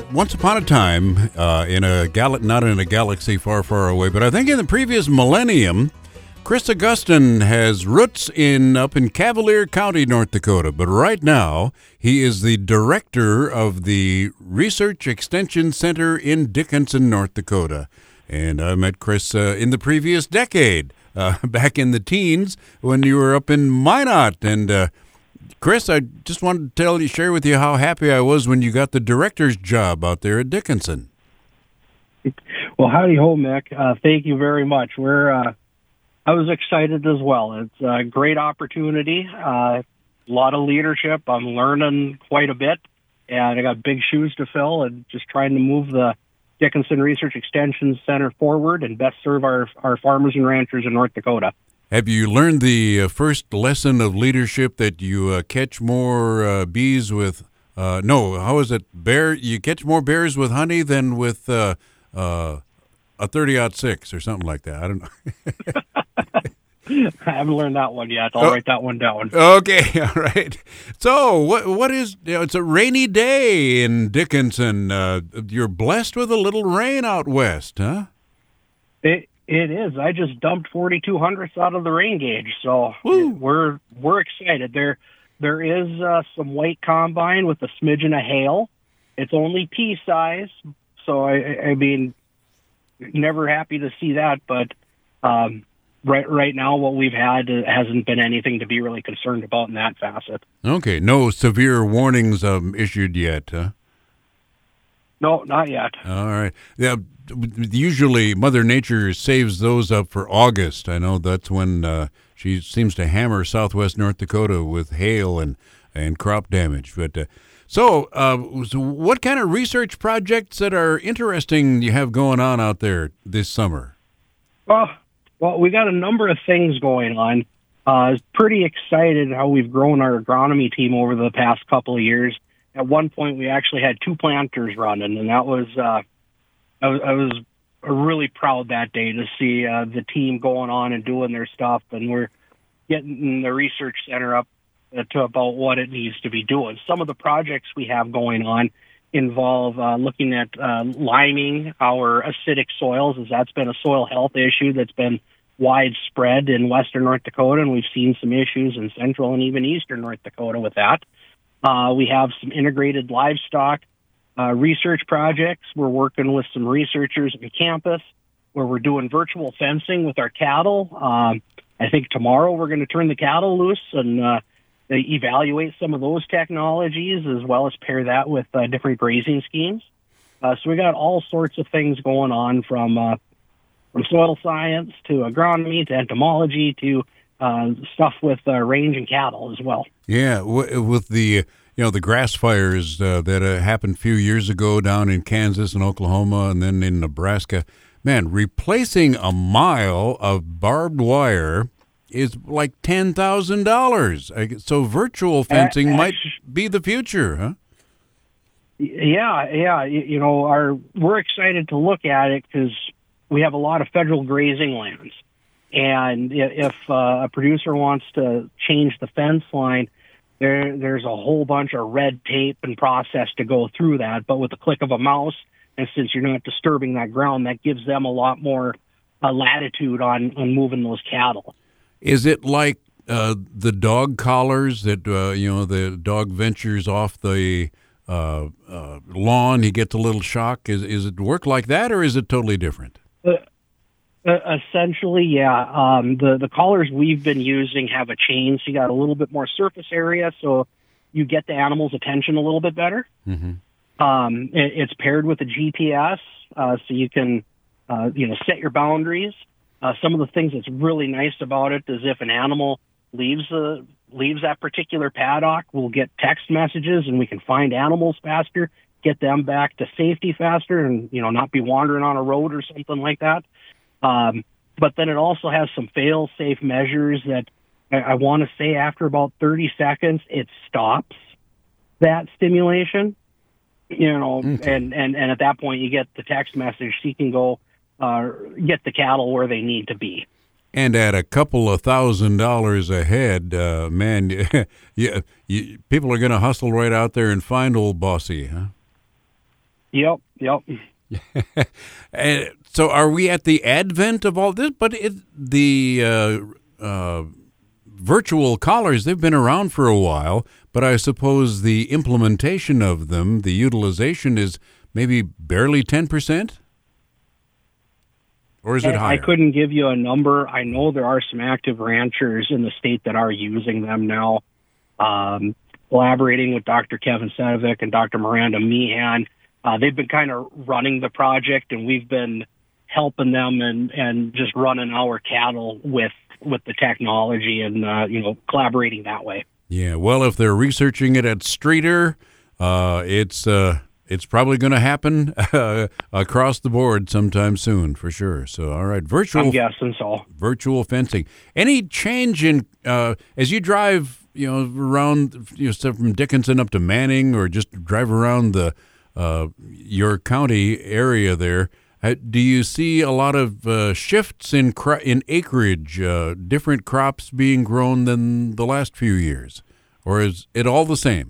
once upon a time, not in a galaxy far, far away, but I think in the previous millennium, Chris Augustin has roots up in Cavalier County, North Dakota. But right now, he is the director of the Research Extension Center in Dickinson, North Dakota. And I met Chris in the previous decade, back in the teens when you were up in Minot. And Chris, I just wanted to share with you how happy I was when you got the director's job out there at Dickinson. Well, howdy ho, Mick. Thank you very much. I was excited as well. It's a great opportunity, a lot of leadership. I'm learning quite a bit, and I got big shoes to fill and just trying to move the Dickinson Research Extension Center forward and best serve our farmers and ranchers in North Dakota. Have you learned the first lesson of leadership that you catch more bees with, how is it? You catch more bears with honey than with a 30-06 or something like that. I don't know. I haven't learned that one yet. I'll write that one down. Okay, all right. So what is, it's a rainy day in Dickinson. You're blessed with a little rain out west, huh? It is. I just dumped 4,200ths out of the rain gauge, so we're excited. There is some white combine with a smidgen of hail. It's only pea size, so I mean, never happy to see that, but right now what we've had hasn't been anything to be really concerned about in that facet. Okay, no severe warnings issued yet, huh? No, not yet. All right. Yeah, usually Mother Nature saves those up for August. I know that's when she seems to hammer southwest North Dakota with hail and crop damage. But so what kind of research projects that are interesting you have going on out there this summer? Well, we got a number of things going on. I was pretty excited how we've grown our agronomy team over the past couple of years. At one point, we actually had 2 planters running, and that was I was really proud that day to see the team going on and doing their stuff, and we're getting the research center up to about what it needs to be doing. Some of the projects we have going on involve looking at liming our acidic soils, as that's been a soil health issue that's been widespread in western North Dakota, and we've seen some issues in central and even eastern North Dakota with that. We have some integrated livestock research projects. We're working with some researchers at the campus where we're doing virtual fencing with our cattle. I think tomorrow we're going to turn the cattle loose and evaluate some of those technologies, as well as pair that with different grazing schemes. So we got all sorts of things going on from soil science to agronomy to entomology to stuff with range and cattle as well. Yeah, with the the grass fires that happened a few years ago down in Kansas and Oklahoma and then in Nebraska, man, replacing a mile of barbed wire is like $10,000. So virtual fencing might be the future, huh? Yeah. We're excited to look at it because we have a lot of federal grazing lands. And if a producer wants to change the fence line, there's a whole bunch of red tape and process to go through that. But with the click of a mouse, and since you're not disturbing that ground, that gives them a lot more latitude on moving those cattle. Is it like the dog collars that, the dog ventures off the lawn, he gets a little shock? Is it work like that, or is it totally different? Essentially, yeah. The collars we've been using have a chain, so you got a little bit more surface area, so you get the animal's attention a little bit better. Mm-hmm. It's paired with a GPS, so you can, set your boundaries. Some of the things that's really nice about it is if an animal leaves that particular paddock, we'll get text messages and we can find animals faster, get them back to safety faster, and not be wandering on a road or something like that. But then it also has some fail-safe measures that I want to say after about 30 seconds, it stops that stimulation, Okay. and at that point you get the text message so you can go get the cattle where they need to be. And at a couple of $1,000s a head, man, people are going to hustle right out there and find old Bossy, huh? Yep. So are we at the advent of all this? But the virtual collars, they've been around for a while, but I suppose the implementation of them, the utilization is maybe barely 10%? Or is it higher? I couldn't give you a number. I know there are some active ranchers in the state that are using them now. Collaborating with Dr. Kevin Sedovic and Dr. Miranda Meehan, they've been kind of running the project, and we've been helping them and just running our cattle with the technology and collaborating that way. Yeah, well, if they're researching it at Streator, it's probably going to happen across the board sometime soon, for sure. So, all right, I'm guessing so. Virtual fencing. Any change in as you drive, around, from Dickinson up to Manning, or just drive around your county area there? Do you see a lot of shifts in acreage, different crops being grown than the last few years, or is it all the same?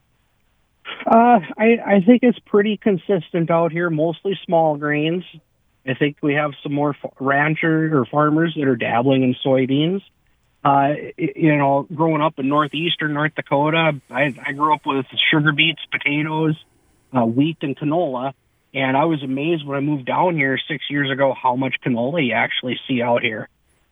I think it's pretty consistent out here, mostly small grains. I think we have some more ranchers or farmers that are dabbling in soybeans. Growing up in northeastern North Dakota, I grew up with sugar beets, potatoes, wheat, and canola. And I was amazed when I moved down here 6 years ago how much canola you actually see out here.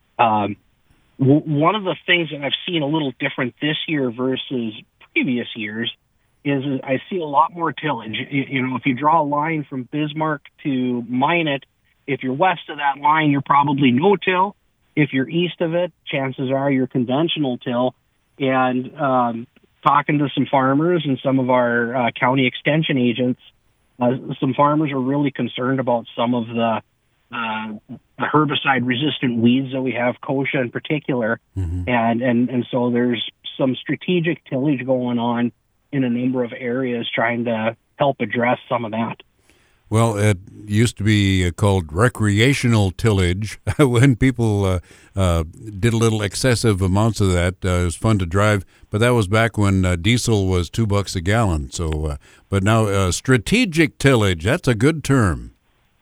One of the things that I've seen a little different this year versus previous years is I see a lot more tillage. If you draw a line from Bismarck to Minot, if you're west of that line, you're probably no-till. If you're east of it, chances are you're conventional till. And talking to some farmers and some of our county extension agents, some farmers are really concerned about some of the herbicide-resistant weeds that we have, kochia in particular. Mm-hmm. And so there's some strategic tillage going on in a number of areas trying to help address some of that. Well, it used to be called recreational tillage when people did a little excessive amounts of that. It was fun to drive, but that was back when diesel was $2 a gallon. So, but now strategic tillage, that's a good term.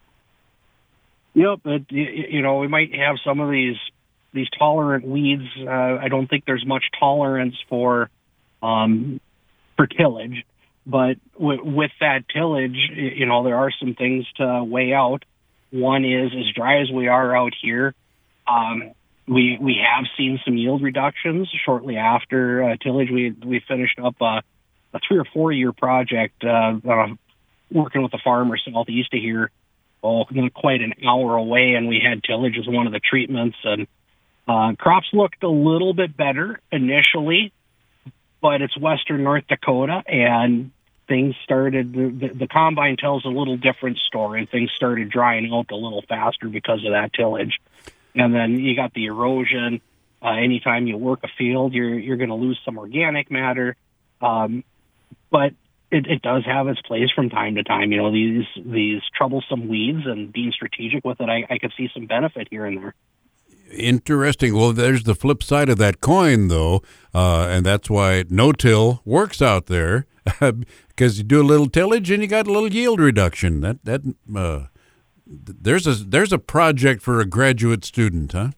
Yep, we might have some of these tolerant weeds. I don't think there's much tolerance for tillage. But with that tillage, there are some things to weigh out. One is, as dry as we are out here, we have seen some yield reductions shortly after tillage. We finished up a 3 or 4 year project working with a farmer southeast of here, not quite an hour away, and we had tillage as one of the treatments. And crops looked a little bit better initially, but it's western North Dakota, and things started, the combine tells a little different story. Things started drying out a little faster because of that tillage. And then you got the erosion. Anytime you work a field, you're going to lose some organic matter. But it does have its place from time to time. These troublesome weeds, and being strategic with it, I could see some benefit here and there. Interesting. Well, there's the flip side of that coin, though, and that's why no-till works out there, because you do a little tillage and you got a little yield reduction. There's a project for a graduate student, huh?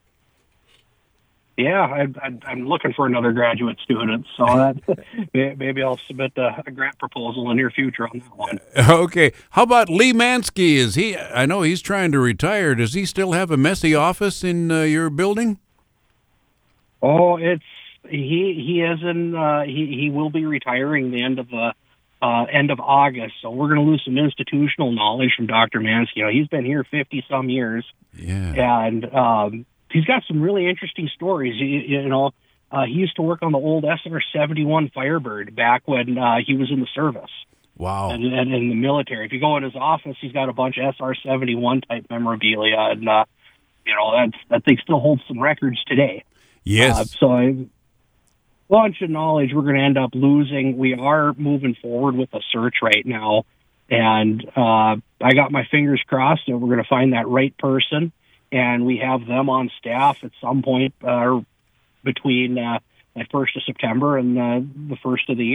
Yeah, I'm looking for another graduate student, so maybe I'll submit a grant proposal in the near future on that one. Okay. How about Lee Mansky? I know he's trying to retire. Does he still have a messy office in your building? Oh, he will be retiring the end of August, so we're going to lose some institutional knowledge from Dr. Mansky. He's been here 50 some years, and he's got some really interesting stories. He used to work on the old SR-71 Firebird back when he was in the service. Wow. And in the military. If you go in his office, he's got a bunch of SR-71 type memorabilia, and that thing still holds some records today. Yes. So a bunch of knowledge we're going to end up losing. We are moving forward with a search right now, and I got my fingers crossed that we're going to find that right person. And we have them on staff at some point between the 1st of September and the 1st of the year.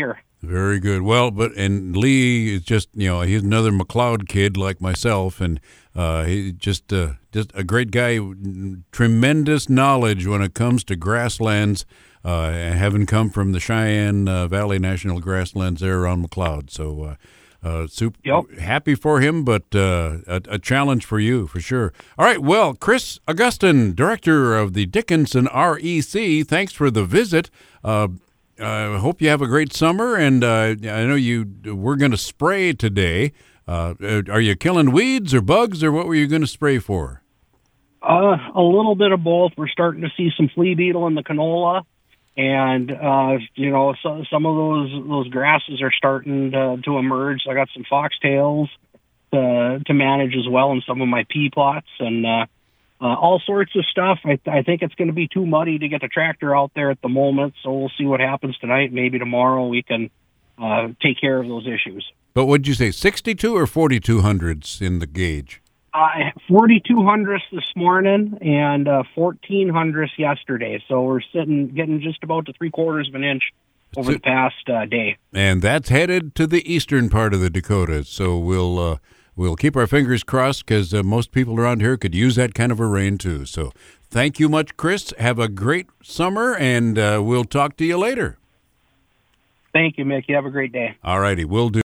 Very good. Well, and Lee is just he's another McLeod kid like myself, and he's just a great guy. Tremendous knowledge when it comes to grasslands, having come from the Cheyenne Valley National Grasslands there around McLeod. So super happy for him, but a challenge for you for sure. All right. Well, Chris Augustin, director of the Dickinson REC, thanks for the visit. I hope you have a great summer, and I know we're going to spray today. Are you killing weeds or bugs, or what were you going to spray for? A little bit of both. We're starting to see some flea beetle in the canola, and so some of those grasses are starting to emerge. I got some foxtails to manage as well in some of my pea plots, and all sorts of stuff. I think it's going to be too muddy to get the tractor out there at the moment, so we'll see what happens tonight. Maybe tomorrow we can take care of those issues. But what'd you say, 62 or 4200s in the gauge? 4200s this morning and 1400s yesterday. So we're getting just about to 3/4 of an inch over the past day. And that's headed to the eastern part of the Dakotas. So we'll keep our fingers crossed, because most people around here could use that kind of a rain too. So thank you much, Chris. Have a great summer, and we'll talk to you later. Thank you, Mick. You have a great day. All righty, will do.